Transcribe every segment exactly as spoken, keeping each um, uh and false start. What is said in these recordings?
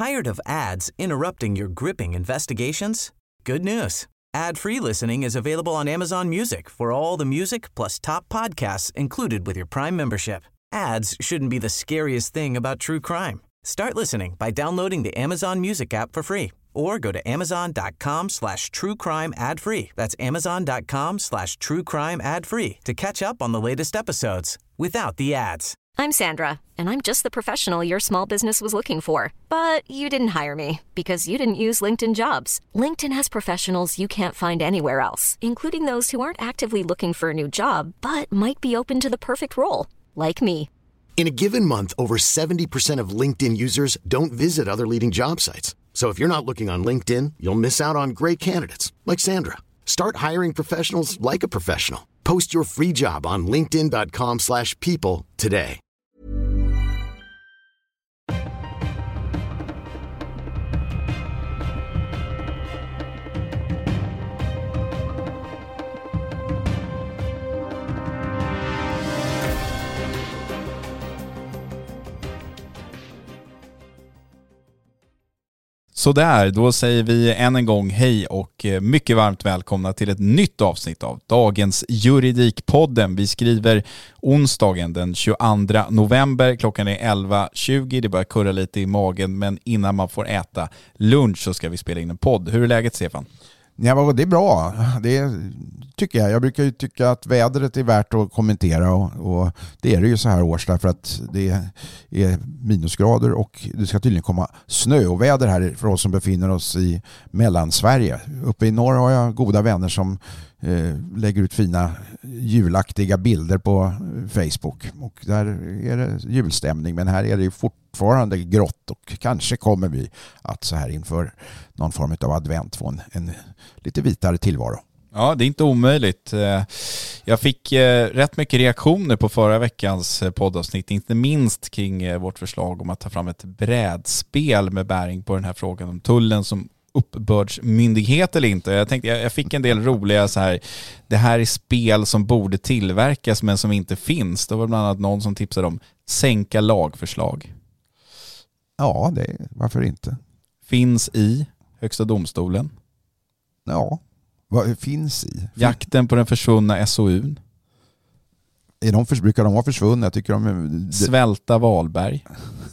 Tired of ads interrupting your gripping investigations? Good news. Ad-free listening is available on Amazon Music for all the music plus top podcasts included with your Prime membership. Ads shouldn't be the scariest thing about true crime. Start listening by downloading the Amazon Music app for free or go to amazon.com slash true crime ad free. That's amazon.com slash true crime ad free to catch up on the latest episodes without the ads. I'm Sandra, and I'm just the professional your small business was looking for. But you didn't hire me because you didn't use LinkedIn Jobs. LinkedIn has professionals you can't find anywhere else, including those who aren't actively looking for a new job, but might be open to the perfect role, like me. In a given month, over seventy percent of LinkedIn users don't visit other leading job sites. So if you're not looking on LinkedIn, you'll miss out on great candidates like Sandra. Start hiring professionals like a professional. Post your free job on linkedin.com slash people today. Så där, då säger vi än en gång hej och mycket varmt välkomna till ett nytt avsnitt av dagens Juridikpodden. Vi skriver onsdagen den tjugoandra november, klockan är elva tjugo, det börjar kurra lite i magen, men innan man får äta lunch så ska vi spela in en podd. Hur är läget, Stefan? Ja, det är bra. Det tycker jag. Jag brukar ju tycka att vädret är värt att kommentera och, och det är det ju så här års därför att det är minusgrader och det ska tydligen komma snö och väder här för oss som befinner oss i Mellansverige. Uppe i norr har jag goda vänner som eh, lägger ut fina julaktiga bilder på Facebook och där är det julstämning, men här är det ju fortfarande grått och kanske kommer vi att så här inför någon form av advent få en, en lite vitare tillvaro. Ja, det är inte omöjligt. Jag fick rätt mycket reaktioner på förra veckans poddavsnitt, inte minst kring vårt förslag om att ta fram ett brädspel med bäring på den här frågan om tullen som uppbördsmyndighet eller inte. Jag tänkte, jag fick en del roliga så här, det här är spel som borde tillverkas men som inte finns. Det var bland annat någon som tipsade om sänka lagförslag. Ja, det, varför inte? Finns i Högsta domstolen. Ja, vad finns i? Jakten på den försvunna S O U:n. Är de för, brukar de vara försvunna? Jag tycker de är... Svälta Wahlberg.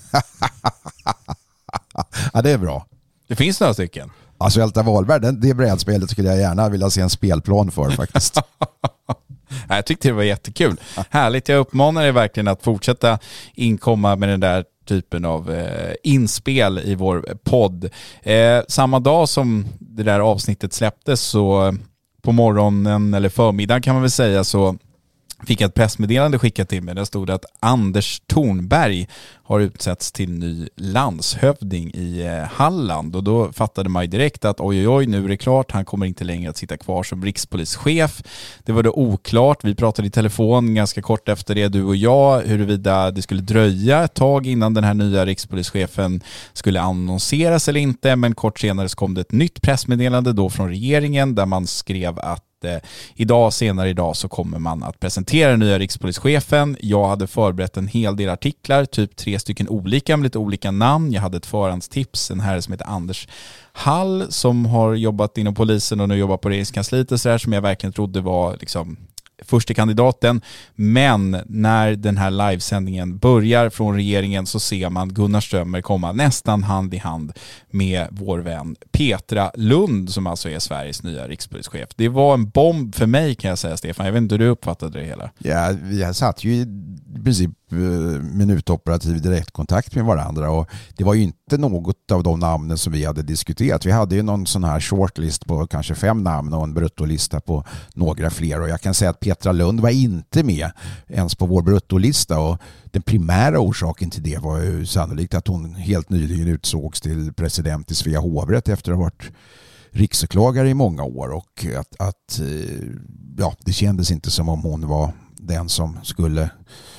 Ja, det är bra. Det finns några stycken. Ja, Svälta Wahlberg, det, det brädspelet skulle jag gärna vilja se en spelplan för faktiskt. Jag tyckte det var jättekul. Härligt, jag uppmanar er verkligen att fortsätta inkomma med den där typen av eh, inspel i vår podd. Eh, samma dag som det där avsnittet släpptes så på morgonen eller förmiddagen kan man väl säga så fick jag ett pressmeddelande skickat till mig. Där stod det att Anders Thornberg har utsetts till ny landshövding i Halland. Och då fattade man ju direkt att oj oj oj, nu är det klart. Han kommer inte längre att sitta kvar som rikspolischef. Det var då oklart. Vi pratade i telefon ganska kort efter det, du och jag, huruvida det skulle dröja ett tag innan den här nya rikspolischefen skulle annonseras eller inte. Men kort senare så kom det ett nytt pressmeddelande då från regeringen där man skrev att Eh, idag, senare idag så kommer man att presentera den nya rikspolischefen. Jag hade förberett en hel del artiklar, typ tre stycken olika med lite olika namn. Jag hade ett förhandstips, en herre som heter Anders Hall som har jobbat inom polisen och nu jobbar på regeringskansliet och så där, som jag verkligen trodde var liksom första kandidaten. Men när den här livesändningen börjar från regeringen så ser man Gunnar Strömmer komma nästan hand i hand med vår vän Petra Lund som alltså är Sveriges nya rikspolischef. Det var en bomb för mig kan jag säga, Stefan. Jag vet inte hur du uppfattade det hela. Ja, vi satt ju i princip minutoperativ direktkontakt med varandra och det var ju inte något av de namnen som vi hade diskuterat. Vi hade ju någon sån här shortlist på kanske fem namn och en bruttolista på några fler och jag kan säga att Petra Lund var inte med ens på vår bruttolista och den primära orsaken till det var ju sannolikt att hon helt nyligen utsågs till president i Svea hovrätt efter att ha varit riksåklagare i många år och att, att ja, det kändes inte som om hon var den som skulle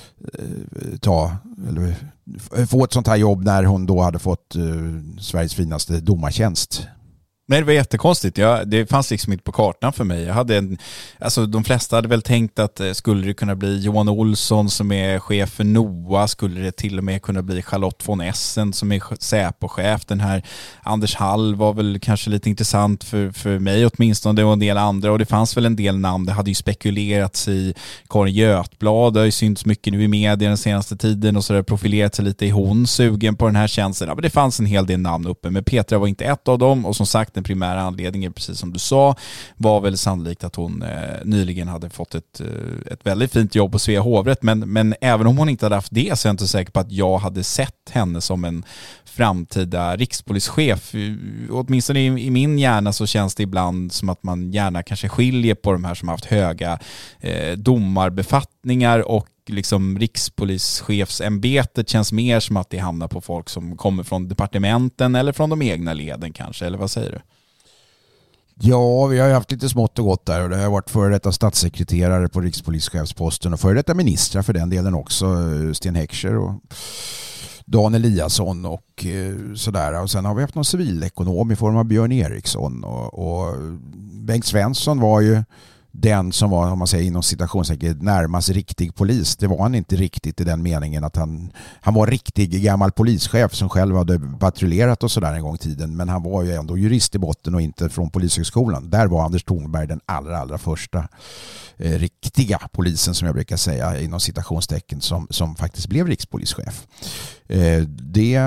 ta eller få ett sånt här jobb när hon då hade fått uh, Sveriges finaste domartjänst. Nej, det var jättekonstigt. Jag, det fanns liksom inte på kartan för mig. Jag hade en, alltså de flesta hade väl tänkt att eh, skulle det kunna bli Johan Olsson som är chef för NOA, skulle det till och med kunna bli Charlotte von Essen som är Säpo-chef. Den här Anders Hall var väl kanske lite intressant för, för mig åtminstone och en del andra, och det fanns väl en del namn. Det hade ju spekulerats i Karin Götblad, det har ju synts mycket nu i media den senaste tiden och så där, profilerat sig lite i hon sugen på den här tjänsten. Ja, men det fanns en hel del namn uppe, men Petra var inte ett av dem, och som sagt den primära anledningen, precis som du sa, var väl sannolikt att hon eh, nyligen hade fått ett, eh, ett väldigt fint jobb på Svea hovrätt, men, men även om hon inte hade haft det så är jag inte säker på att jag hade sett henne som en framtida rikspolischef. Åtminstone i, i min hjärna så känns det ibland som att man gärna kanske skiljer på de här som har haft höga eh, domarbefattningar, och liksom rikspolischefsämbetet känns mer som att det hamnar på folk som kommer från departementen eller från de egna leden kanske, eller vad säger du? Ja, vi har ju haft lite smått och gott där, och det har varit före detta statssekreterare på rikspolischefsposten och före detta ministrar för den delen också, Sten Heckscher och Dan Eliasson och sådär. Och sen har vi haft någon civilekonom i form av Björn Eriksson, och, och Bengt Svensson var ju den som var, om man säger inom citationstecken, närmast riktig polis. Det var han inte riktigt i den meningen att han, han var riktig gammal polischef som själv hade patrullerat och sådär en gång i tiden, men han var ju ändå jurist i botten och inte från Polishögskolan. Där var Anders Thornberg den allra, allra första eh, riktiga polisen, som jag brukar säga inom citationstecken, som, som faktiskt blev rikspolischef. Eh, det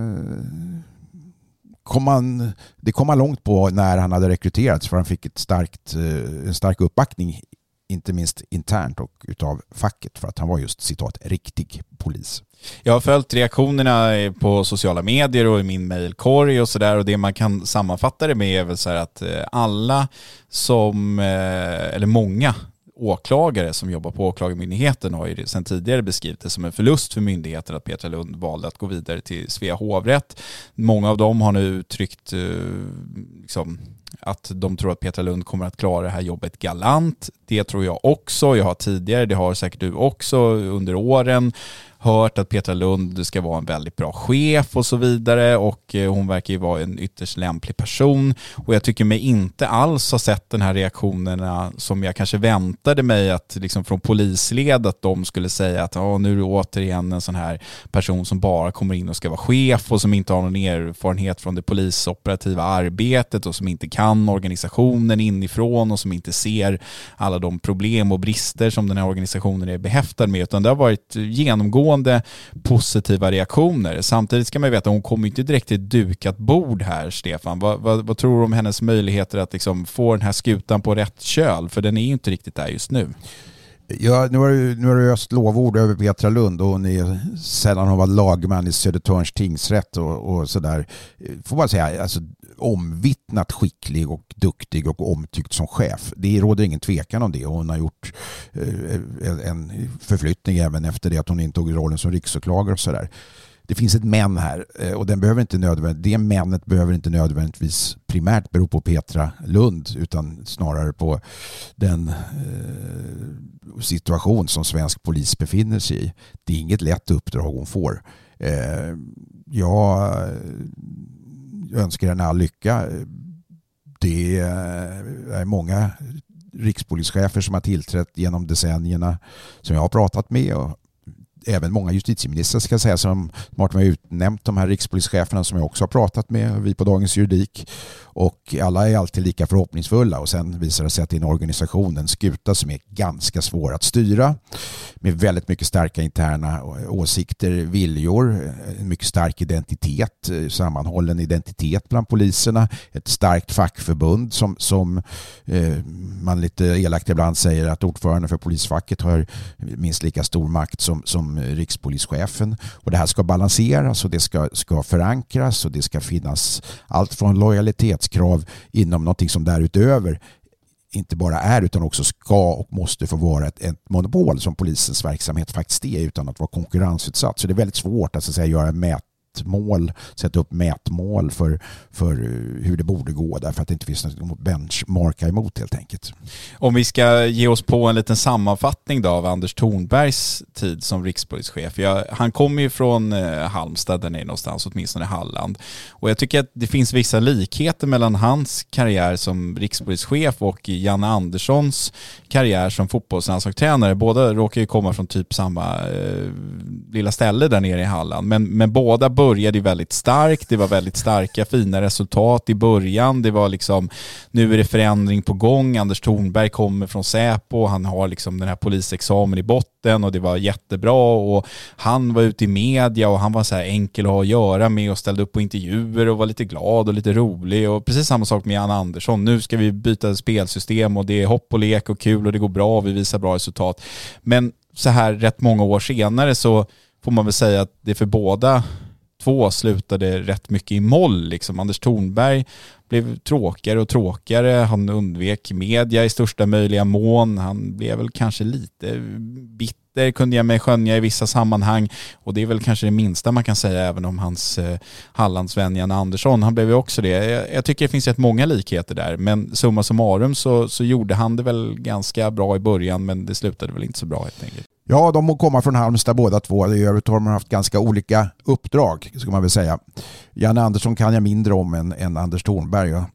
kom man, det kom man långt på när han hade rekryterats, för han fick ett starkt, en stark uppbackning, inte minst internt och utav facket, för att han var just citat riktig polis. Jag har följt reaktionerna på sociala medier och i min mejlkorg och sådär, och det man kan sammanfatta det med är väl så här att alla som, eller många åklagare som jobbar på åklagarmyndigheten har ju sedan tidigare beskrivit det som en förlust för myndigheten att Petra Lund valde att gå vidare till Svea hovrätt. Många av dem har nu uttryckt eh, liksom, att de tror att Petra Lund kommer att klara det här jobbet galant. Det tror jag också. Jag har tidigare, det har säkert du också under åren, hört att Petra Lund ska vara en väldigt bra chef och så vidare, och hon verkar ju vara en ytterst lämplig person, och jag tycker mig inte alls ha sett den här reaktionerna som jag kanske väntade mig, att liksom från polisled att de skulle säga att oh, nu är det återigen en sån här person som bara kommer in och ska vara chef och som inte har någon erfarenhet från det polisoperativa arbetet och som inte kan organisationen inifrån och som inte ser alla de problem och brister som den här organisationen är behäftad med, utan det har varit genomgående positiva reaktioner. Samtidigt ska man veta att hon kommer inte direkt till ett dukat bord här, Stefan. Vad, vad, vad tror du om hennes möjligheter att liksom få den här skutan på rätt köl? För den är ju inte riktigt där just nu. Ja, nu har du, nu har du just lovord över Petra Lund, och hon är sedan hon var lagman i Södertörns tingsrätt och, och sådär. Får man säga, alltså omvittnat skicklig och duktig och omtyckt som chef. Det råder ingen tvekan om det. Hon har gjort eh, en förflyttning även efter det att hon intog rollen som riksåklagare och sådär. Det finns ett men här, och den behöver inte nödvändigt, det männet behöver inte nödvändigtvis primärt bero på Petra Lund, utan snarare på den eh, situation som svensk polis befinner sig i. Det är inget lätt uppdrag hon får. Eh, jag önskar henne all lycka. Det är många rikspolischefer som har tillträtt genom decennierna som jag har pratat med, och även många justitieministrar ska jag säga som har utnämnt de här rikspolischeferna som jag också har pratat med, vi på Dagens Juridik, och alla är alltid lika förhoppningsfulla, och sen visar det sig att det är en organisation, en skuta som är ganska svår att styra, med väldigt mycket starka interna åsikter, viljor, en mycket stark identitet, sammanhållen identitet bland poliserna, ett starkt fackförbund som, som eh, man lite elakt ibland säger att ordförande för polisfacket har minst lika stor makt som, som rikspolischefen, och det här ska balanseras och det ska, ska förankras, och det ska finnas allt från lojalitetskrav inom någonting som därutöver inte bara är utan också ska och måste få vara ett, ett monopol som polisens verksamhet faktiskt är, utan att vara konkurrensutsatt. Så det är väldigt svårt att, så att säga, göra en mät, mätmål, sätta upp mätmål för, för hur det borde gå, därför att det inte finns något benchmarka emot helt enkelt. Om vi ska ge oss på en liten sammanfattning då av Anders Thornbergs tid som rikspolischef. Jag, han kommer ju från eh, Halmstad, där nere någonstans, åtminstone i Halland. Och jag tycker att det finns vissa likheter mellan hans karriär som rikspolischef och Janne Anderssons karriär som fotbollslandslagstränare. Båda råkar ju komma från typ samma eh, lilla ställe där nere i Halland. Men, men båda började väldigt starkt. Det var väldigt starka, fina resultat i början. Det var liksom, nu är det förändring på gång. Anders Thornberg kommer från Säpo. Han har liksom den här polisexamen i botten och det var jättebra. Och han var ute i media och han var så här enkel att ha att göra med och ställde upp på intervjuer och var lite glad och lite rolig. Och precis samma sak med Janne Andersson. Nu ska vi byta spelsystem och det är hopp och lek och kul och det går bra och vi visar bra resultat. Men så här rätt många år senare så får man väl säga att det för båda två slutade rätt mycket i moll. Liksom. Anders Thornberg blev tråkigare och tråkigare. Han undvek media i största möjliga mån. Han blev väl kanske lite bitter, kunde jag mig skönja i vissa sammanhang. Och det är väl kanske det minsta man kan säga även om hans eh, Hallandsvän Janne Andersson. Han blev ju också det. Jag, jag tycker det finns rätt många likheter där. Men summa summarum så, så gjorde han det väl ganska bra i början, men det slutade väl inte så bra helt enkelt. Ja, de må komma från Halmstad båda två. I övrigt har de haft ganska olika uppdrag, ska man väl säga. Janne Andersson kan jag mindre om än, än Anders Thornberg. Ja.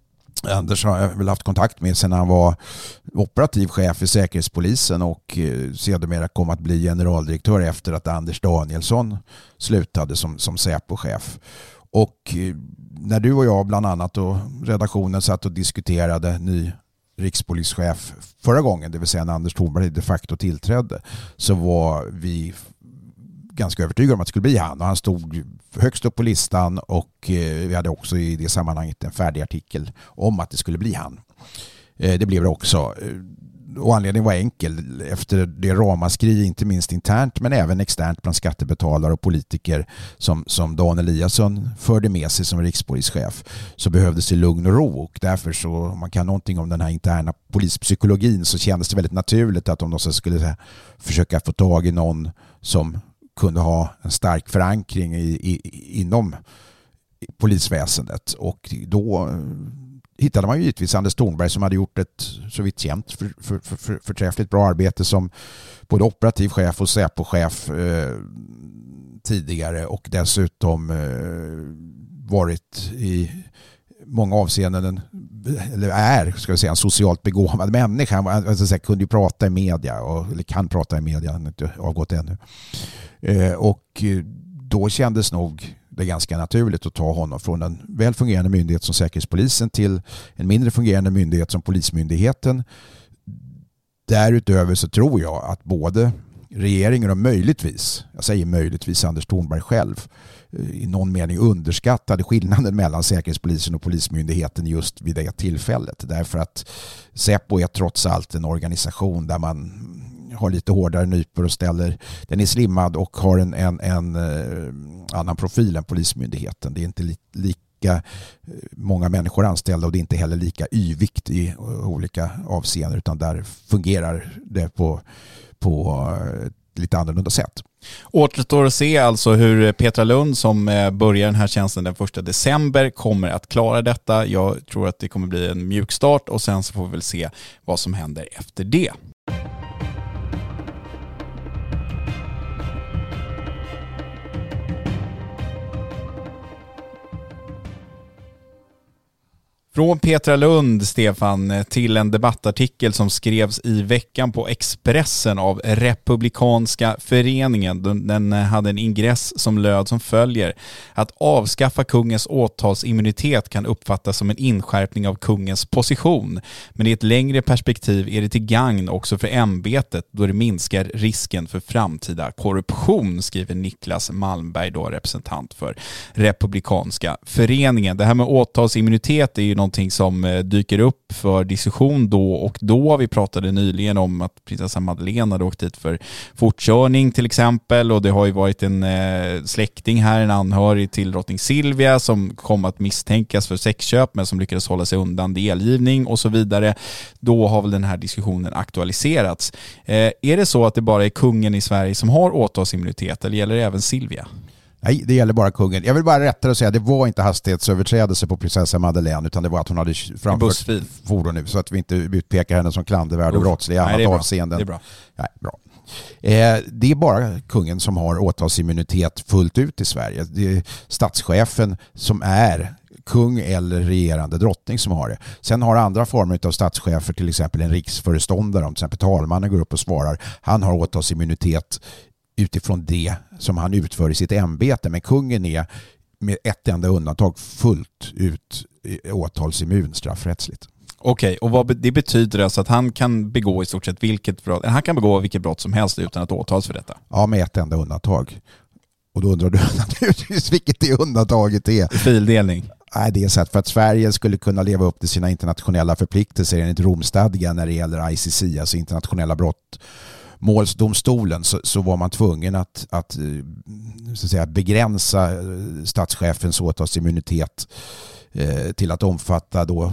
Anders har jag väl haft kontakt med sedan han var operativ chef i Säkerhetspolisen och eh, sedermera kom att bli generaldirektör efter att Anders Danielsson slutade som, som Säpo-chef. Och eh, när du och jag bland annat och redaktionen satt och diskuterade ny rikspolischef förra gången, det vill säga när Anders Thornberg de facto tillträdde, så var vi ganska övertygade om att det skulle bli han, och han stod högst upp på listan och eh, vi hade också i det sammanhanget en färdig artikel om att det skulle bli han. Eh, det blev det också. Och anledningen var enkel. Efter det ramaskri, inte minst internt men även externt bland skattebetalare och politiker som, som Dan Eliasson förde med sig som rikspolischef, så behövdes det lugn och ro, och därför så, om man kan någonting om den här interna polispsykologin, så kändes det väldigt naturligt att om de så skulle här, försöka få tag i någon som kunde ha en stark förankring i, i, inom polisväsendet, och då hittade man ju givetvis Anders Thornberg som hade gjort ett så vitt känt för, för, för, för, förträffligt bra arbete som både operativ chef och Säpo-chef eh, tidigare, och dessutom eh, varit i många avseenden, eller är, ska jag säga, en socialt begåvad människa. Han alltså, kunde ju prata i media, och, eller kan prata i media, han har inte avgått ännu. Eh, och då kändes nog det är ganska naturligt att ta honom från en väl fungerande myndighet som Säkerhetspolisen till en mindre fungerande myndighet som Polismyndigheten. Därutöver så tror jag att både regeringen och möjligtvis, jag säger möjligtvis Anders Thornberg själv, i någon mening underskattade skillnaden mellan Säkerhetspolisen och Polismyndigheten just vid det tillfället. Därför att Säpo är trots allt en organisation där man har lite hårdare nypor och ställer, den är slimmad och har en, en, en eh, annan profil än Polismyndigheten. Det är inte li, lika många människor anställda, och det är inte heller lika yvigt i olika avseenden, utan där fungerar det på, på ett lite annorlunda sätt. Återstår att se alltså hur Petra Lund, som börjar den här tjänsten den första december, kommer att klara detta. Jag tror att det kommer bli en mjuk start, och sen så får vi väl se vad som händer efter det. Från Petra Lund, Stefan, till en debattartikel som skrevs i veckan på Expressen av Republikanska föreningen. Den hade en ingress som löd som följer: att avskaffa kungens åtalsimmunitet kan uppfattas som en inskärpning av kungens position, men i ett längre perspektiv är det till gagn också för ämbetet, då det minskar risken för framtida korruption, skriver Niklas Malmberg, då representant för Republikanska föreningen. Det här med åtalsimmunitet är ju någonting som dyker upp för diskussion då och då. Vi pratade nyligen om att prinsessa Madeleine hade åkt dit för fortkörning till exempel, och det har ju varit en eh, släkting här, en anhörig till drottning Silvia, som kom att misstänkas för sexköp men som lyckades hålla sig undan delgivning och så vidare. Då har väl den här diskussionen aktualiserats. Eh, är det så att det bara är kungen i Sverige som har åtalsimmunitet, eller gäller det även Silvia? Nej, det gäller bara kungen. Jag vill bara rätta och säga det var inte hastighetsöverträdelse på prinsessa Madeleine, utan det var att hon hade framfört fordon nu, så att vi inte utpekar henne som klandervärd och brottslig i annat avseenden. Det är bra. Nej, bra. Eh, det är bara kungen som har åtalsimmunitet fullt ut i Sverige. Det är statschefen som är kung eller regerande drottning som har det. Sen har andra former av statschefer, till exempel en riksföreståndare, om till exempel talmannen går upp och svarar, han har åtalsimmunitet utifrån det som han utför i sitt ämbete, men kungen är med ett enda undantag fullt ut åtalsimmun straffrättsligt. Okej, och vad det betyder alltså att han kan begå i stort sett vilket brott, han kan begå vilket brott som helst utan att åtalas för detta? Ja, med ett enda undantag. Och då undrar du naturligtvis vilket det undantaget är. Fildelning. Nej, det är så att för att Sverige skulle kunna leva upp till sina internationella förpliktelser enligt Romstadgan när det gäller I C C, alltså internationella brottmålsdomstolen, så, så var man tvungen att, att, så att säga, begränsa statschefens åtalsimmunitet eh, till att omfatta då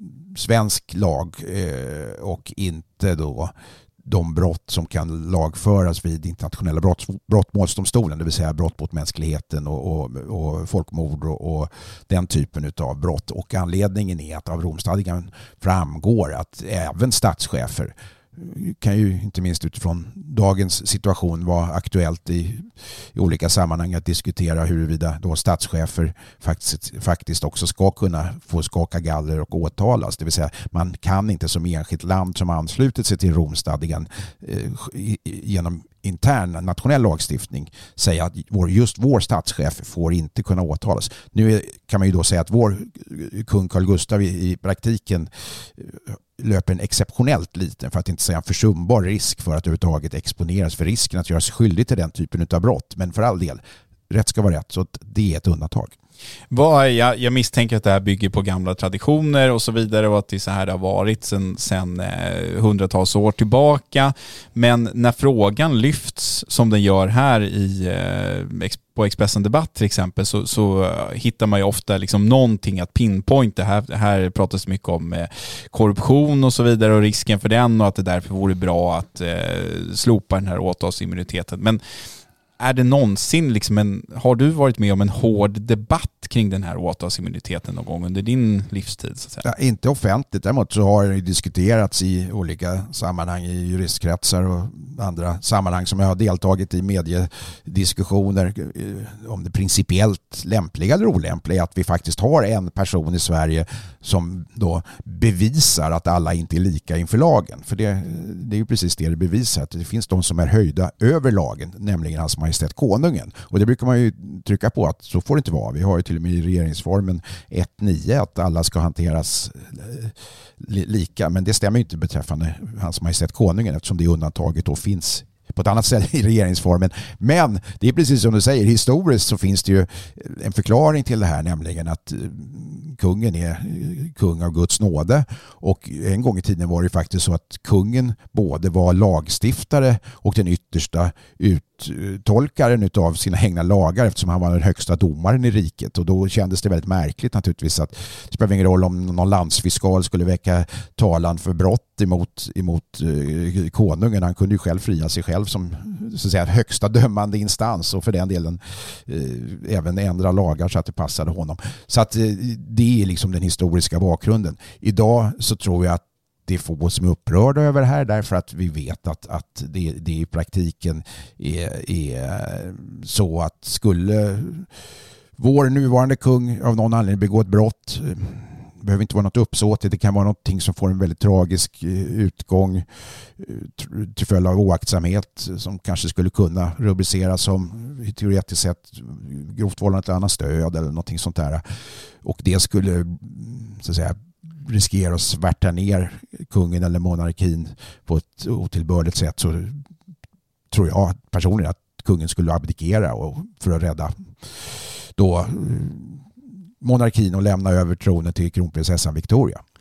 svensk lag eh, och inte då de brott som kan lagföras vid internationella brott, brottmålsdomstolen, det vill säga brott mot mänskligheten och, och, och folkmord och, och den typen av brott. Och anledningen är att av Romstadgan framgår att även statschefer kan ju inte minst utifrån dagens situation vara aktuellt i, i olika sammanhang att diskutera huruvida då statschefer faktiskt, faktiskt också ska kunna få skaka galler och åtalas. Det vill säga man kan inte som enskilt land som anslutit sig till Romstadgan eh, genom intern nationell lagstiftning säga att vår, just vår statschef får inte kunna åtalas. Nu är, kan man ju då säga att vår kung Carl Gustaf i, i praktiken löper en exceptionellt liten, för att inte säga en försumbar risk för att överhuvudtaget exponeras för risken att göra sig skyldig till den typen av brott. Men för all del, rätt ska vara rätt, så det är ett undantag. Vad, jag, jag misstänker att det här bygger på gamla traditioner och så vidare och att det så här har varit sedan, sedan eh, hundratals år tillbaka. Men när frågan lyfts som den gör här i, eh, på Expressen Debatt till exempel, så, så hittar man ju ofta liksom någonting att pinpointa. Här, här pratas mycket om eh, korruption och så vidare och risken för den, och att det därför vore bra att eh, slopa den här åtalsimmuniteten. Men är det någonsin liksom en, har du varit med om en hård debatt kring den här åtalsimmuniteten någon gång under din livstid? Så att säga? Ja, inte offentligt, däremot så har det diskuterats i olika sammanhang i juristkretsar och andra sammanhang som jag har deltagit i, mediediskussioner om det principiellt lämpliga eller olämpliga att vi faktiskt har en person i Sverige som då bevisar att alla inte är lika inför lagen. För det, det är ju precis det det bevisar. Det finns de som är höjda över lagen, nämligen hans majestät konungen. Och det brukar man ju trycka på att så får det inte vara. Vi har ju till och med i regeringsformen ett nio att alla ska hanteras lika. Men det stämmer inte beträffande hans majestät konungen, eftersom det undantaget då finns på ett annat sätt i regeringsformen. Men det är precis som du säger, historiskt så finns det ju en förklaring till det här, nämligen att kungen är kung av Guds nåde, och en gång i tiden var det faktiskt så att kungen både var lagstiftare och den yttersta uttolkaren av sina egna lagar, eftersom han var den högsta domaren i riket. Och då kändes det väldigt märkligt naturligtvis att det spelar ingen roll om någon landsfiskal skulle väcka talan för brott emot, emot eh, konungen. Han kunde ju själv fria sig själv som så att säga högsta dömande instans, och för den delen eh, även ändra lagar så att det passade honom. Så att eh, det är liksom den historiska bakgrunden. Idag så tror jag att det är få som är upprörda över det här, därför att vi vet att, att det, det i praktiken är, är så att skulle vår nuvarande kung av någon anledning begå ett brott, det behöver inte vara något uppsåt, det kan vara någonting som får en väldigt tragisk utgång till följd av oaktsamhet som kanske skulle kunna rubriceras som teoretiskt sett grovt vållande till annans död eller någonting sånt där, och det skulle så att säga riskera att svärta ner kungen eller monarkin på ett otillbörligt sätt, så tror jag personligen att kungen skulle abdikera och för att rädda då monarkin och lämna över tronen till kronprinsessan Victoria.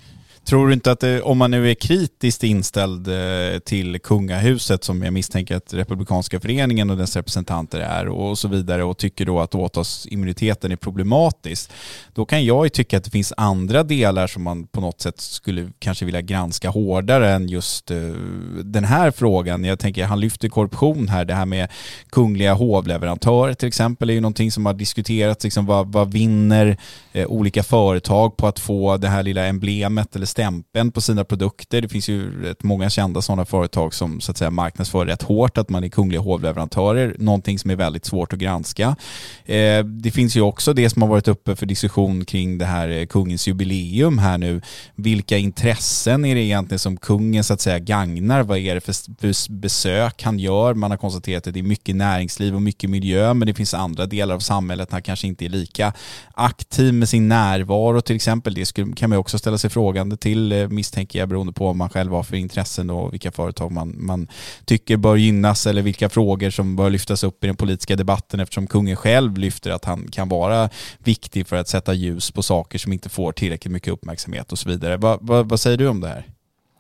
Tror du inte att det, om man nu är kritiskt inställd till kungahuset, som jag misstänker att Republikanska föreningen och dess representanter är och så vidare, och tycker då att åtalsimmuniteten är problematisk, då kan jag ju tycka att det finns andra delar som man på något sätt skulle kanske vilja granska hårdare än just uh, den här frågan. Jag tänker, han lyfter korruption här, det här med kungliga hovleverantörer till exempel är ju någonting som har diskuterats, liksom vad, vad vinner eh, olika företag på att få det här lilla emblemet eller stämpeln på sina produkter. Det finns ju rätt många kända sådana företag som så att säga marknadsför rätt hårt att man är kungliga hovleverantörer, någonting som är väldigt svårt att granska. Eh, det finns ju också det som har varit uppe för diskussion kring det här kungens jubileum här nu. Vilka intressen är det egentligen som kungen så att säga gagnar? Vad är det för besök han gör? Man har konstaterat att det är mycket näringsliv och mycket miljö, men det finns andra delar av samhället han kanske inte är lika aktiv med sin närvaro till exempel. Det skulle, kan man också ställa sig frågande till, misstänker jag, beroende på om man själv har för intressen och vilka företag man, man tycker bör gynnas eller vilka frågor som bör lyftas upp i den politiska debatten, eftersom kungen själv lyfter att han kan vara viktig för att sätta ljus på saker som inte får tillräckligt mycket uppmärksamhet och så vidare. Va, va, vad säger du om det här?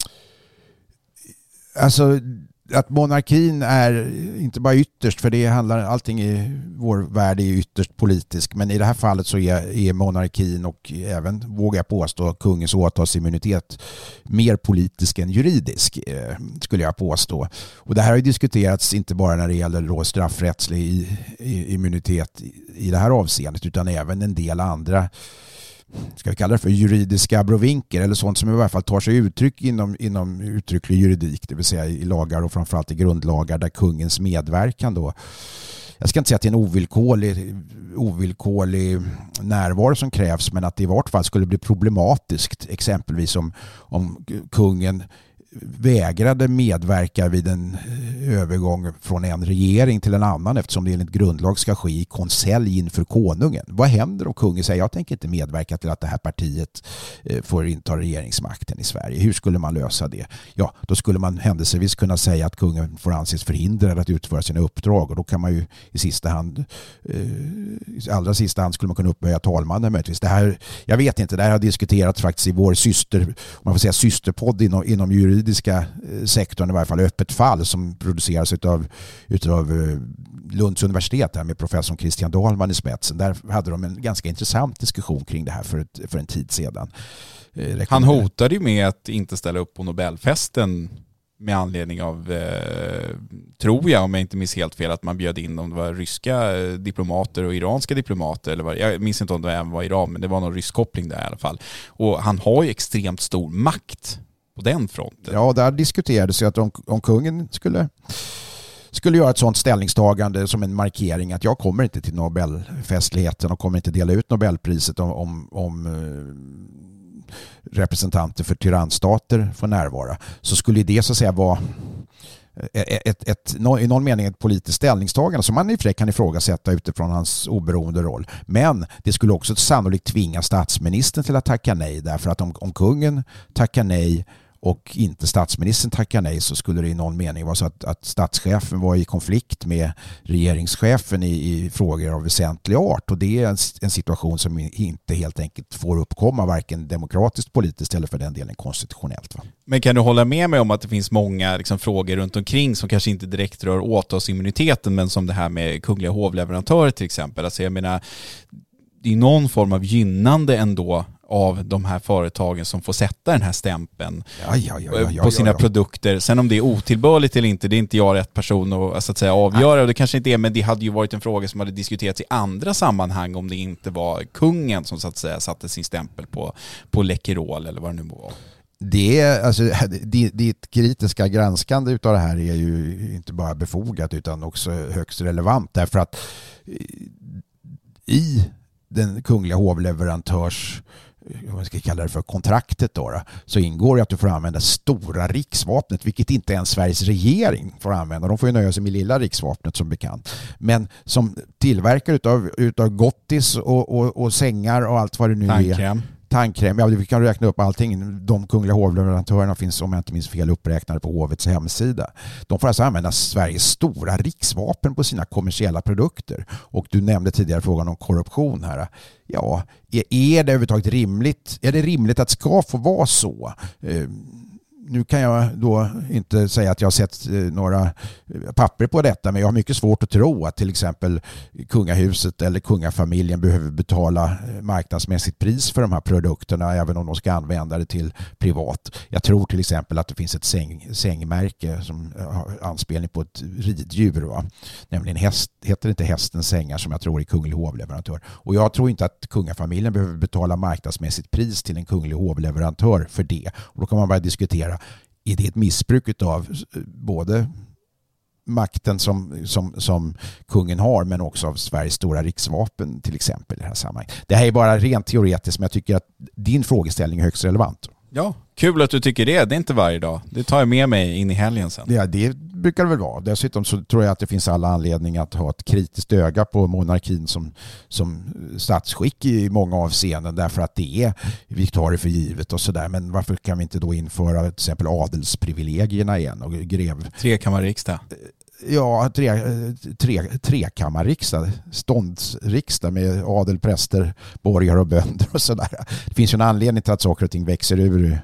Alltså att monarkin är inte bara ytterst, för det handlar, allting i vår värld är ytterst politisk, men i det här fallet så är, är monarkin och även, vågar jag påstå, kungens åtalsimmunitet mer politisk än juridisk, eh, skulle jag påstå. Och det här har ju diskuterats inte bara när det gäller då straffrättslig i, i, immunitet i, i det här avseendet, utan även en del andra, ska vi kalla det för juridiska abrovinker, eller sånt som i alla fall tar sig uttryck inom, inom uttrycklig juridik, det vill säga i lagar och framförallt i grundlagar där kungens medverkan då, jag ska inte säga att det är en ovillkorlig, ovillkorlig närvaro som krävs, men att det i vart fall skulle bli problematiskt, exempelvis om, om kungen vägrade medverka vid en övergång från en regering till en annan, eftersom det enligt grundlag ska ske i konselj inför konungen. Vad händer om kungen säger jag tänker inte medverka till att det här partiet får inta regeringsmakten i Sverige? Hur skulle man lösa det? Ja, då skulle man händelsevis kunna säga att kungen får anses förhindrad att utföra sina uppdrag, och då kan man ju i sista hand i allra sista hand skulle man kunna upphöja talmannen möjligtvis. Det här, jag vet inte, det här har diskuterats faktiskt i vår syster, om man får säga systerpodd inom, inom juridiska sektorn, i varje fall Öppet fall, som produceras utav, utav Lunds universitet här med professor Christian Dahlman i spetsen. Där hade de en ganska intressant diskussion kring det här för, ett, för en tid sedan. Han hotade ju med att inte ställa upp på Nobelfesten med anledning av, eh, tror jag, om jag inte minns helt fel, att man bjöd in om det var ryska diplomater och iranska diplomater, eller vad, jag minns inte om det även var Iran, men det var någon rysk koppling där i alla fall. Och han har ju extremt stor makt på den fronten. Ja, där diskuterades ju att om, om kungen skulle skulle göra ett sådant ställningstagande som en markering att jag kommer inte till Nobelfestligheten och kommer inte dela ut Nobelpriset om, om, om representanter för tyrannstater får närvara, så skulle det så att säga vara ett, ett, ett, i någon mening ett politiskt ställningstagande som man i och för sig kan ifrågasätta utifrån hans oberoende roll. Men det skulle också sannolikt tvinga statsministern till att tacka nej, därför att om, om kungen tackar nej och inte statsministern tackar nej, så skulle det i någon mening vara så att, att statschefen var i konflikt med regeringschefen i, i frågor av väsentlig art, och det är en, en situation som inte helt enkelt får uppkomma varken demokratiskt, politiskt eller för den delen konstitutionellt. Va? Men kan du hålla med mig om att det finns många liksom, frågor runt omkring som kanske inte direkt rör åtalsimmuniteten, men som det här med kungliga hovleverantörer till exempel? Alltså jag menar, det är någon form av gynnande ändå av de här företagen som får sätta den här stämpeln ja, ja, ja, ja, ja, på sina ja, ja. produkter. Sen om det är otillbörligt eller inte, det är inte jag rätt person att, så att säga, avgöra. Och det kanske inte är, men det hade ju varit en fråga som hade diskuterats i andra sammanhang om det inte var kungen som så att säga satte sin stämpel på, på Läkerol eller vad det nu var. Det, alltså, ditt kritiska granskande utav det här är ju inte bara befogat utan också högst relevant, därför att i den kungliga hovleverantörs, vad ska jag kalla det för, kontraktet då, då, så ingår det att du får använda stora riksvapnet, vilket inte ens Sveriges regering får använda. De får ju nöja sig med lilla riksvapnet som bekant. Men som tillverkare utav, utav gottis och, och, och sängar och allt vad det nu Tandkräm. är. tandkräm, ja, vi kan räkna upp allting. De kungliga hovleverantörerna finns, om jag inte minns fel, uppräknade på hovets hemsida. De får alltså använda Sveriges stora riksvapen på sina kommersiella produkter. Och du nämnde tidigare frågan om korruption här. Ja, är det överhuvudtaget rimligt? Är det rimligt att det ska få vara så? Nu kan jag då inte säga att jag har sett några papper på detta, men jag har mycket svårt att tro att till exempel kungahuset eller kungafamiljen behöver betala marknadsmässigt pris för de här produkterna även om de ska använda det till privat. Jag tror till exempel att det finns ett säng, sängmärke som har anspelning på ett riddjur, va? Nämligen häst, heter det inte hästens sängar som jag tror är kunglig hovleverantör. Och jag tror inte att kungafamiljen behöver betala marknadsmässigt pris till en kunglig hovleverantör för det. Och då kan man bara diskutera, är det ett missbruk av både makten som, som, som kungen har men också av Sveriges stora riksvapen till exempel i det här sammanhanget. Det här är bara rent teoretiskt, men jag tycker att din frågeställning är högst relevant. Ja, kul att du tycker det. Det är inte varje dag. Det tar jag med mig in i helgen sen. Ja, det brukar det väl vara. Dessutom så tror jag att det finns alla anledningar att ha ett kritiskt öga på monarkin som, som statsskick i många avseenden, därför att det är vi tar det för givet och sådär. Men varför kan vi inte då införa till exempel adelsprivilegierna igen och grev... Trekammarriksdag. Ja, tre, tre, trekammarriksdag, ståndsriksdag med adel, präster, borgare och bönder och sådär. Det finns ju en anledning till att saker och ting växer ur,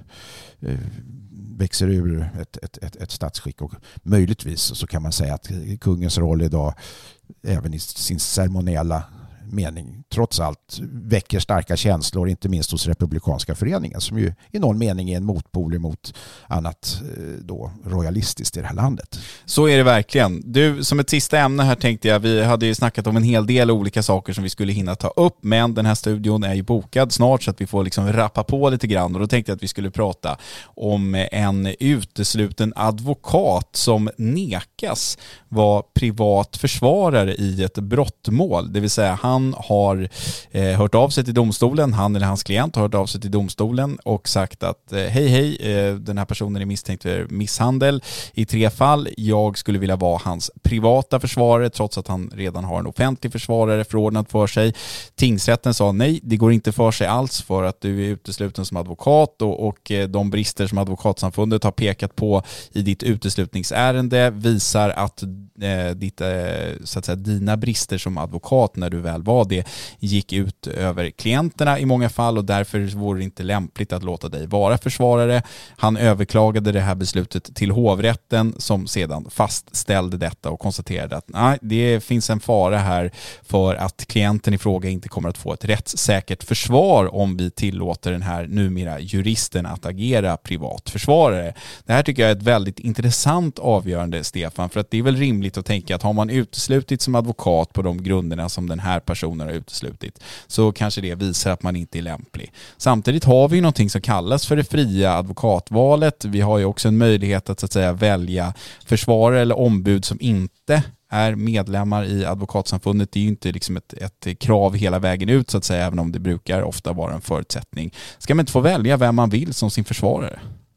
växer ur ett, ett, ett, ett statsskick, och möjligtvis så kan man säga att kungens roll idag även i sin ceremoniella mening trots allt väcker starka känslor, inte minst hos Republikanska föreningen som ju i någon mening är en motpol mot annat då royalistiskt i det här landet. Så är det verkligen. Du, som ett sista ämne här tänkte jag, vi hade ju snackat om en hel del olika saker som vi skulle hinna ta upp, men den här studion är ju bokad snart så att vi får liksom rappa på lite grann, och då tänkte jag att vi skulle prata om en utesluten advokat som nekas vara privat försvarare i ett brottmål, det vill säga han Han har eh, hört av sig till domstolen, han eller hans klient har hört av sig till domstolen och sagt att eh, hej hej, eh, den här personen är misstänkt för misshandel i tre fall. Jag skulle vilja vara hans privata försvarare trots att han redan har en offentlig försvarare förordnad för sig. Tingsrätten sa nej, det går inte för sig alls för att du är utesluten som advokat, och, och eh, de brister som advokatsamfundet har pekat på i ditt uteslutningsärende visar att eh, ditt, eh, så att säga, dina brister som advokat när du väl var det gick ut över klienterna i många fall, och därför vore det inte lämpligt att låta dig vara försvarare. Han överklagade det här beslutet till hovrätten som sedan fastställde detta och konstaterade att nej, det finns en fara här för att klienten i fråga inte kommer att få ett rättssäkert försvar om vi tillåter den här numera juristen att agera privat försvarare. Det här tycker jag är ett väldigt intressant avgörande, Stefan, för att det är väl rimligt att tänka att har man uteslutit som advokat på de grunderna som den här personen har uteslutit, så kanske det visar att man inte är lämplig. Samtidigt har vi ju någonting som kallas för det fria advokatvalet. Vi har ju också en möjlighet att så att säga välja försvarare eller ombud som inte är medlemmar i advokatsamfundet. Det är ju inte liksom ett, ett krav hela vägen ut så att säga, även om det brukar ofta vara en förutsättning. Ska man inte få välja vem man vill som sin försvarare?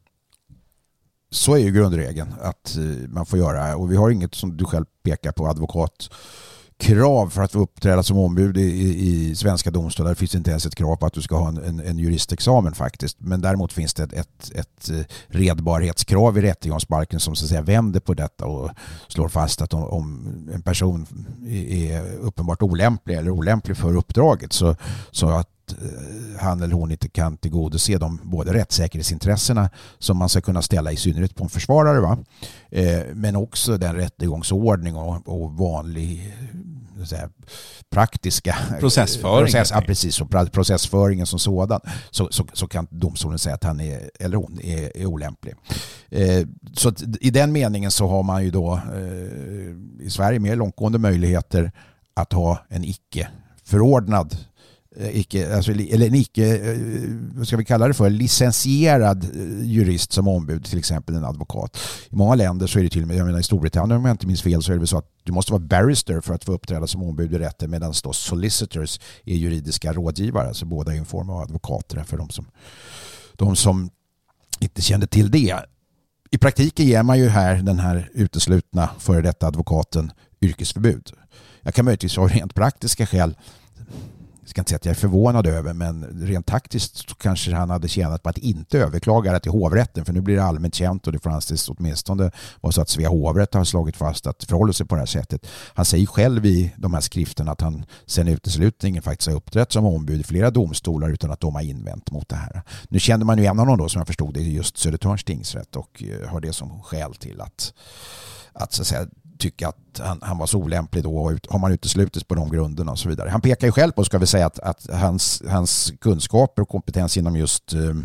Så är ju grundregeln att man får göra, och vi har inget som du själv pekar på advokat krav för att få uppträda som ombud i, i, i svenska domstolar. Det finns inte ens ett krav på att du ska ha en, en, en juristexamen faktiskt. Men däremot finns det ett, ett, ett redbarhetskrav i rättegångsbalken som så att säga vänder på detta och slår fast att om, om en person är uppenbart olämplig eller olämplig för uppdraget, så, så att han eller hon inte kan tillgodose de både rättssäkerhetsintressena som man ska kunna ställa i synnerhet på en försvarare, va? Eh, men också den rättegångsordning och, och vanlig säga, praktiska processföring. Process, ja, precis, och processföringen som sådan, så, så, så kan domstolen säga att han är, eller hon är, är olämplig. Eh, så att, i den meningen så har man ju då eh, i Sverige mer långtgående möjligheter att ha en icke förordnad Icke, alltså, eller en icke, vad ska vi kalla det för, licensierad jurist som ombud, till exempel en advokat. I många länder så är det till och med, jag menar i Storbritannien om jag inte minns fel, så är det så att du måste vara barrister för att få uppträda som ombud i rätten, medan då solicitors är juridiska rådgivare, alltså båda är en form av advokater för de som, de som inte kände till det. I praktiken ger man ju här den här uteslutna före detta advokaten yrkesförbud. Jag kan möjligtvis ha rent praktiska skäl jag ska inte säga att jag är förvånad över, men rent taktiskt så kanske han hade tjänat på att inte överklaga det till hovrätten, för nu blir det allmänt känt och det får anses åtminstone vara så att Svea hovrätt har slagit fast att det förhåller sig på det här sättet. Han säger själv i de här skrifterna att han sen uteslutningen faktiskt har uppträtt som ombud i flera domstolar utan att de har invänt mot det här. Nu kände man ju en av dem då, som jag förstod det, just Södertörns tingsrätt, och har det som skäl till att, att så att säga tycka att han, han var så olämplig då, och har man uteslutits på de grunderna och så vidare. Han pekar ju själv på, ska vi säga, att, att hans, hans kunskaper och kompetens inom just eh,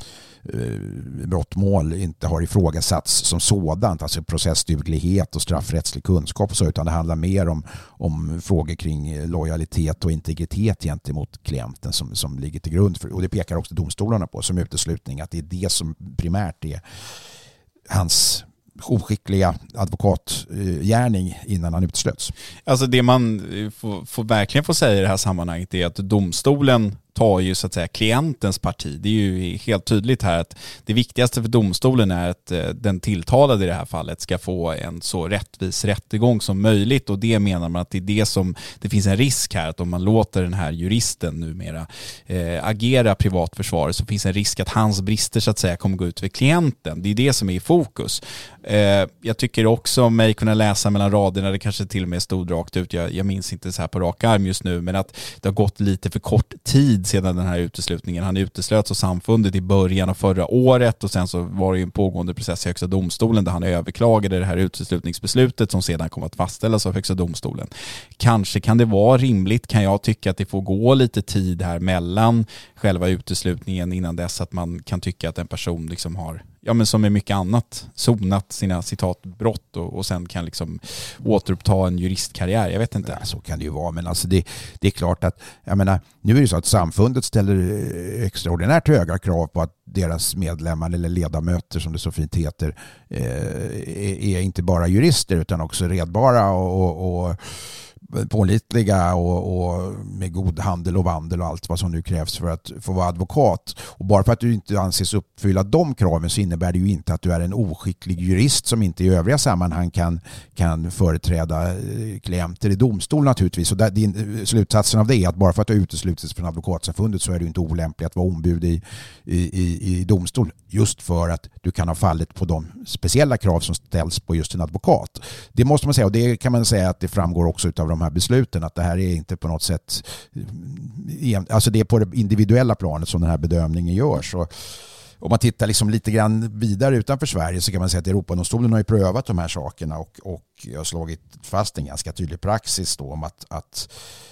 brottmål inte har ifrågasatts som sådant, alltså processduglighet och straffrättslig kunskap och så, utan det handlar mer om, om frågor kring lojalitet och integritet gentemot klienten som, som ligger till grund för, och det pekar också domstolarna på som uteslutning, att det är det som primärt är hans oskickliga advokatgärning innan han utslöts. Alltså det man får, får verkligen få säga i det här sammanhanget är att domstolen tar ju så att säga klientens parti. Det är ju helt tydligt här att det viktigaste för domstolen är att den tilltalade i det här fallet ska få en så rättvis rättegång som möjligt, och det menar man att det är det som det finns en risk här, att om man låter den här juristen numera eh, agera privatförsvar så finns en risk att hans brister så att säga kommer gå ut för klienten. Det är det som är i fokus. Eh, jag tycker också mig kunna läsa mellan raderna, det kanske till och med stod rakt ut, jag, jag minns inte så här på rak arm just nu, men att det har gått lite för kort tid sedan den här uteslutningen. Han uteslöts av samfundet i början av förra året, och sen så var det ju en pågående process i Högsta domstolen där han överklagade det här uteslutningsbeslutet som sedan kom att fastställas av Högsta domstolen. Kanske kan det vara rimligt, kan jag tycka, att det får gå lite tid här mellan själva uteslutningen innan dess att man kan tycka att en person liksom har, ja men som är mycket annat, sonat sina citatbrott och, och sen kan liksom återuppta en juristkarriär. Jag vet inte. Ja, så kan det ju vara, men alltså det, det är klart att, jag menar, nu är det så att samfundet ställer extraordinärt höga krav på att deras medlemmar eller ledamöter, som det så fint heter, är, är inte bara jurister utan också redbara och, och pålitliga och, och med god handel och vandel och allt vad som nu krävs för att få vara advokat. Och bara för att du inte anses uppfylla de kraven så innebär det ju inte att du är en oskicklig jurist som inte i övriga sammanhang kan, kan företräda klienter i domstol naturligtvis. Och där, din, slutsatsen av det är att bara för att du uteslutits från advokatsamfundet så är det inte olämpligt att vara ombud i, i, i, i domstol, just för att du kan ha fallit på de speciella krav som ställs på just en advokat. Det måste man säga, och det kan man säga att det framgår också av de här besluten, att det här är inte på något sätt, alltså det är på det individuella planet som den här bedömningen görs. Och om man tittar liksom lite grann vidare utanför Sverige så kan man säga att Europadomstolen har ju prövat de här sakerna och, och har slagit fast en ganska tydlig praxis då om att, att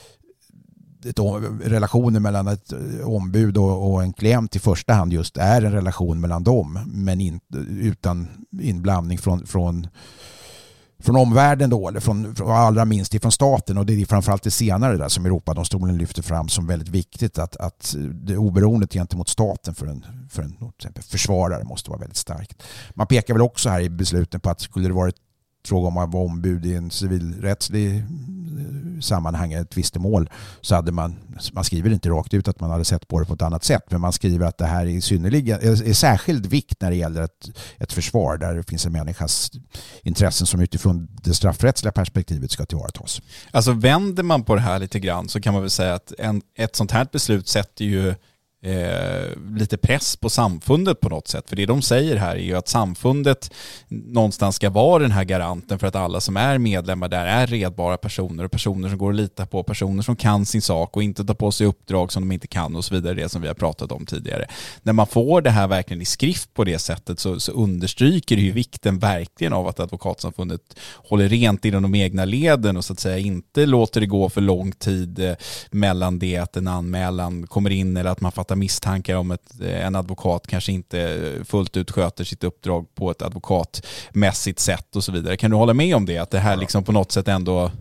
ett, relationen mellan ett ombud och, och en klient i första hand just är en relation mellan dem, men in, utan inblandning från, från från omvärlden då, eller från, från allra minst ifrån staten, och det är framförallt det senare där som Europadomstolen lyfter fram som väldigt viktigt, att, att det oberoendet gentemot staten för en, för en till exempel försvarare måste vara väldigt starkt. Man pekar väl också här i besluten på att skulle det varit fråga om att vara ombud i en civilrättslig sammanhang, ett tvistemål, så hade man, man skriver inte rakt ut att man hade sett på det på ett annat sätt, men man skriver att det här är synnerligen är särskild vikt när det gäller ett, ett försvar där det finns en människas intressen som utifrån det straffrättsliga perspektivet ska tillvaratas. Alltså vänder man på det här lite grann så kan man väl säga att en, ett sånt här beslut sätter ju Eh, lite press på samfundet på något sätt. För det de säger här är ju att samfundet någonstans ska vara den här garanten för att alla som är medlemmar där är redbara personer och personer som går att lita på, personer som kan sin sak och inte tar på sig uppdrag som de inte kan och så vidare, det som vi har pratat om tidigare. När man får det här verkligen i skrift på det sättet så, så understryker det ju vikten verkligen av att advokatsamfundet håller rent inom de egna leden och så att säga inte låter det gå för lång tid eh, mellan det att en anmälan kommer in eller att man fattar misstankar om att en advokat kanske inte fullt ut sköter sitt uppdrag på ett advokatmässigt sätt och så vidare. Kan du hålla med om det? Att det här liksom på något sätt ändå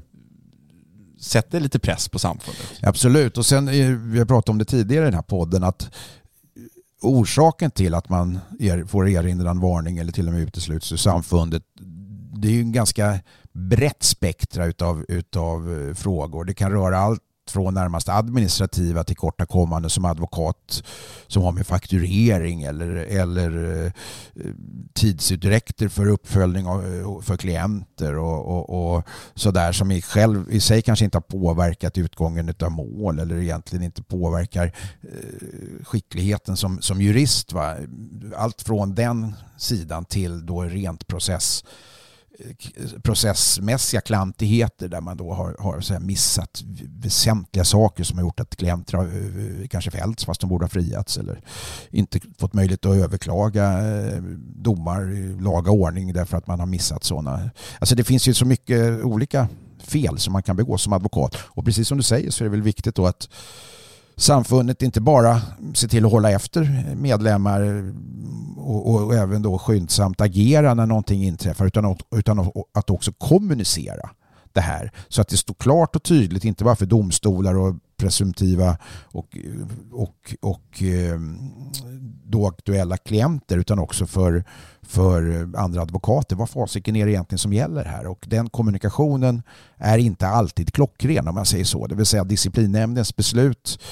sätter lite press på samfundet? Absolut. Och sen, vi har pratat om det tidigare i den här podden, att orsaken till att man er, får erinran, varning eller till och med utesluts ur samfundet, det är ju en ganska brett spektra utav, utav frågor. Det kan röra allt allt från närmast administrativa till tillkortakommanden som advokat som har med fakturering eller, eller eh, tidsutdräkter för uppföljning av, för klienter och, och, och sådär som i, själv, i sig kanske inte har påverkat utgången av mål eller egentligen inte påverkar eh, skickligheten som, som jurist. Va? Allt från den sidan till då rent process processmässiga klantigheter där man då har, har så här missat väsentliga saker som har gjort att klienter har kanske fällts fast de borde ha friats eller inte fått möjlighet att överklaga domar i laga ordning därför att man har missat sådana. Alltså det finns ju så mycket olika fel som man kan begå som advokat och precis som du säger så är det väl viktigt då att samfundet inte bara ser till att hålla efter medlemmar och, och även då skyndsamt agera när någonting inträffar utan, utan att också kommunicera det här så att det står klart och tydligt inte bara för domstolar och presumtiva och, och, och då aktuella klienter utan också för, för andra advokater. Vad fasiken är det egentligen som gäller här? Och den kommunikationen är inte alltid klockren om man säger så. Det vill säga disciplinnämndens beslut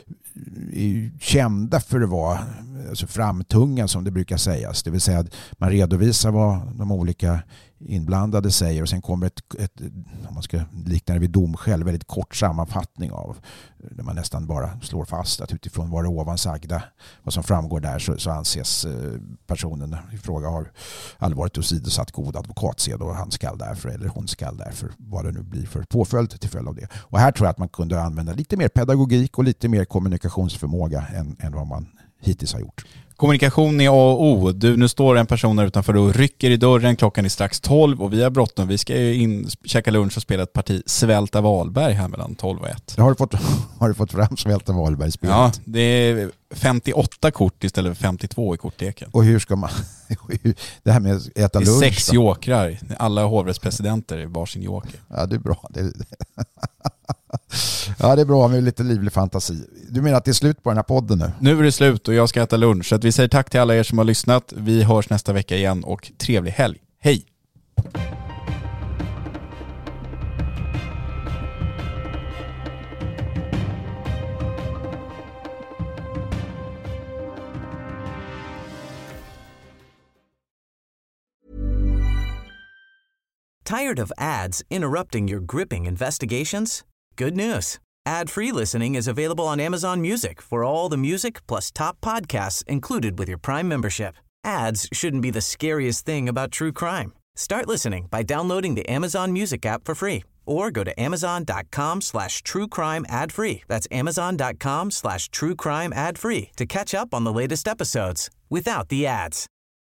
är kända för att vara alltså framtungan som det brukar sägas. Det vill säga att man redovisar vad de olika inblandade säger och sen kommer ett, ett om man ska likna det vid domskäl, väldigt kort sammanfattning av där man nästan bara slår fast att utifrån vad det ovan sagda, vad som framgår där så, så anses personen i fråga har allvarligt åsidosatt god advokatsed och han skall därför eller hon skall därför vad det nu blir för påföljd till följd av det. Och här tror jag att man kunde använda lite mer pedagogik och lite mer kommunikationsförmåga än, än vad man hittills har gjort. Kommunikation är A och O. Du, nu står en person där utanför och rycker i dörren. Klockan är strax tolv och vi har bråttom. Vi ska ju in, käka lunch och spela ett parti Svälta Wahlberg här mellan tolv och ett. Har du fått, har du fått fram Svälta Wahlberg-spelet? Ja, det är femtioåtta kort istället för femtiotvå i kortleken. Och hur ska man... Det här med att äta lunch... Sex jokrar. Alla hovrättspresidenter är varsin joker. Ja, det är bra. Det är... Ja, det är bra med lite livlig fantasi. Du menar att det är slut på den här podden nu? Nu är det slut och jag ska äta lunch. Så att vi säger tack till alla er som har lyssnat. Vi hörs nästa vecka igen och trevlig helg. Hej! Tired of ads interrupting your gripping investigations? Good news. Ad-free listening is available on Amazon Music for all the music plus top podcasts included with your Prime membership. Ads shouldn't be the scariest thing about true crime. Start listening by downloading the Amazon Music app for free or go to amazon.com slash true crime ad free. That's amazon.com slash true crime ad free to catch up on the latest episodes without the ads.